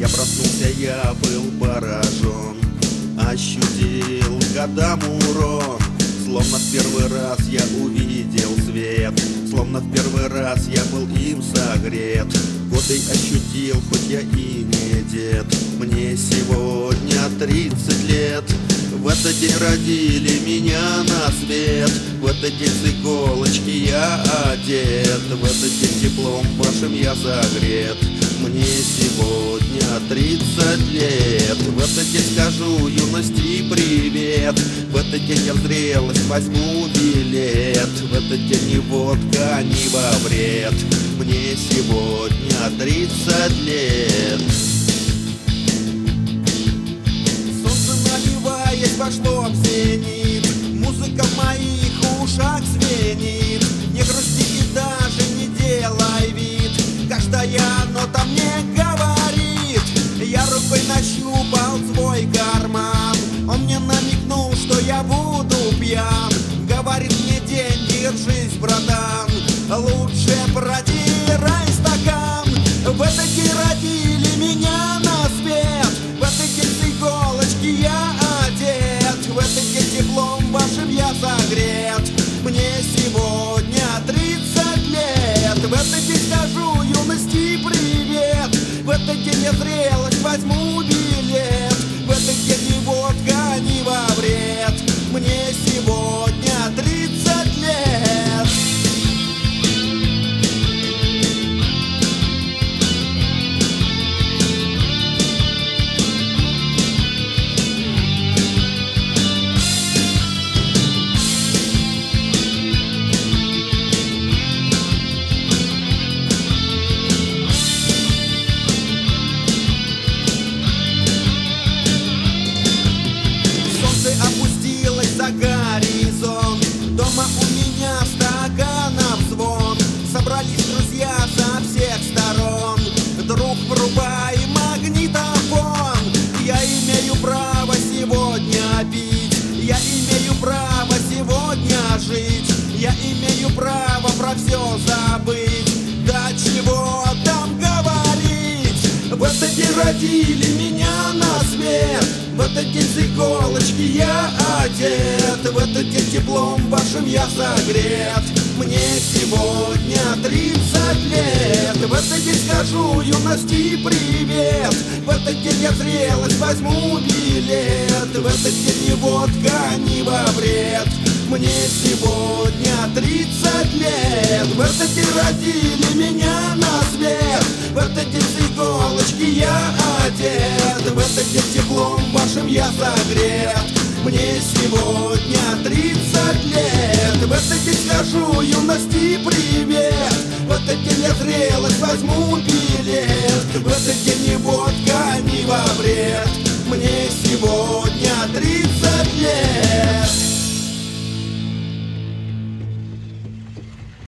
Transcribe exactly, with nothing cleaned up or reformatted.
Я проснулся, я был поражен, ощутил годам урон. Словно в первый раз я увидел свет, словно в первый раз я был им согрет. Годы ощутил, хоть я и не дед. Мне сегодня тридцать лет. В этот день родили меня на свет. В этот день с иголочки я одет. В этот день теплом вашим я согрет. Мне сегодня тридцать лет. В этот день скажу юности привет. В этот день я в зрелость возьму билет. В этот день ни водка, ни во вред. Мне сегодня тридцать лет. Солнце, наливаясь, вошло в зенит. Музыка в моих ушах звенит. Не грусти и даже не делай вид. Каждая нота мне говорит. Я рукой нащупал свой карман. Он мне намекнул, что я буду пьян. Говорит мне: день, держись, братан, лучше протирай стакан. В этот день родили меня на свет. В этот день с иголочки я одет. В этот день теплом вашим я согрет. Мне сегодня тридцать лет. В этот день скажу юности привет. В этот день я зрелость возьму билет. В этот день ни водка, ни во вред. Мне сегодня тридцать лет. Опустилась за горизонт. Дома у меня стаканов звон. Собрались друзья со всех сторон. Друг, врубай магнитофон. Я имею право сегодня пить. Я имею право сегодня жить. Я имею право про все забыть. Да чего там говорить. В этот день родили меня на свет. В этот день с иголочки я одет. В этот день теплом вашим я согрет. Мне сегодня тридцать лет. В этот день скажу юности привет. В этот день я в зрелость возьму билет. В этот день ни водка, ни во вред. Мне сегодня тридцать лет. В этот день родили меня на свет. В этот день с иголочки я одет. В этот день теплом вашим я согрет. Мне сегодня тридцать лет. В этот день скажу юности привет. В этот день я зрелость возьму билет. В этот день ни водка, ни во вред. Мне сегодня